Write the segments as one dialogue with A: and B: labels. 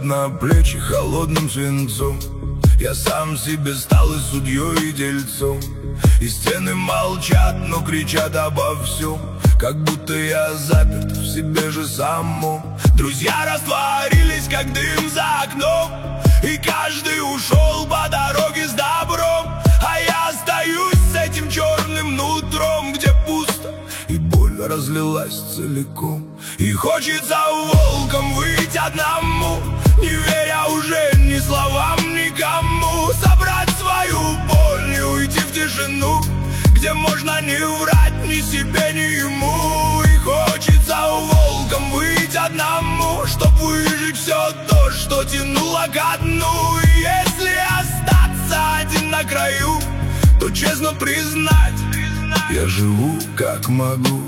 A: на плечи холодным свинцом. Я сам себе стал и судьей, и дельцом. И стены молчат, но кричат обо всем, как будто я заперт в себе же самом. Друзья растворились, как дым за окном, и каждый ушел по дороге с добром. А я остаюсь с этим черным нутром, где пусто, и боль разлилась целиком. И хочется волком выйти одному, не веря уже ни словам, никому. Собрать свою боль и уйти в тишину, где можно не врать ни себе, ни ему. И хочется волком выйти одному, чтоб выжить все то, что тянуло ко дну. И если остаться один на краю, то честно признать, я живу как могу.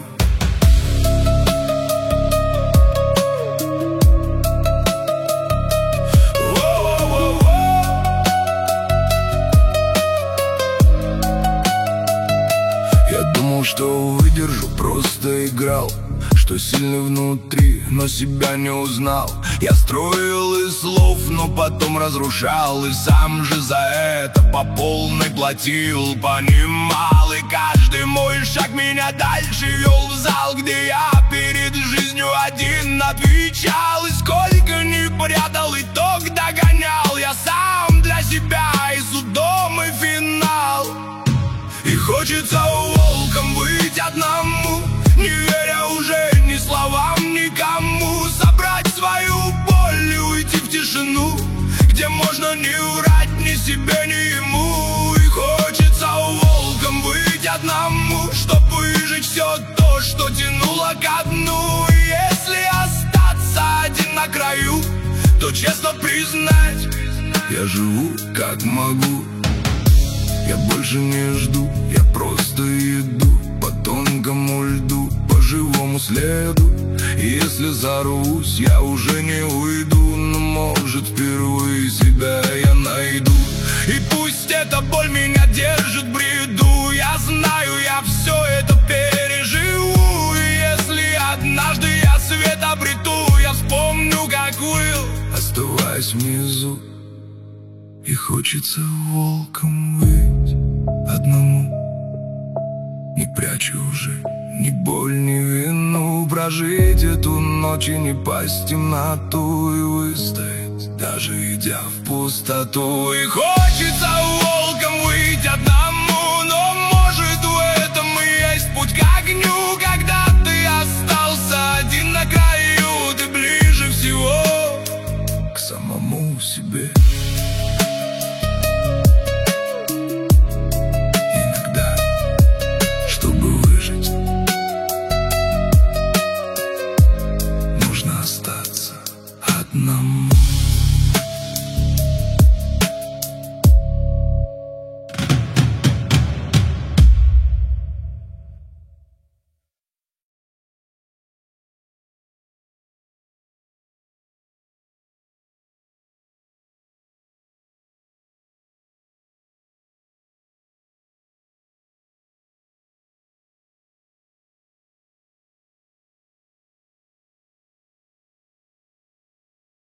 A: Что выдержу, просто играл, что сильный внутри, но себя не узнал. Я строил из слов, но потом разрушал, и сам же за это по полной платил. Понимал, и каждый мой шаг меня дальше вел в зал, где я перед жизнью один отвечал. И сколько ни прятал, итог догонял я сам для себя, и судом, и финал. И хочется волком быть одному, не веря уже ни словам, никому. Собрать свою боль и уйти в тишину, где можно не врать ни себе, ни ему. И хочется волком быть одному, чтоб выжить все то, что тянуло ко дну. И если остаться один на краю, то честно признать, я живу как могу. Я больше не жду, я просто иду по тонкому льду, по живому следу. И если зарвусь, я уже не уйду, но может впервые себя я найду. И пусть эта боль меня держит в бреду, я знаю, я все это переживу. И если однажды я свет обрету, я вспомню, как был, оставаясь внизу. И хочется волком быть одному, не прячу уже ни боль, ни вину. Прожить эту ночь и не пасть в темноту, и выстоять, даже идя в пустоту. И хочется волком быть одному, но может в этом и есть путь к огню. Когда ты остался один на краю, ты ближе всего к самому себе.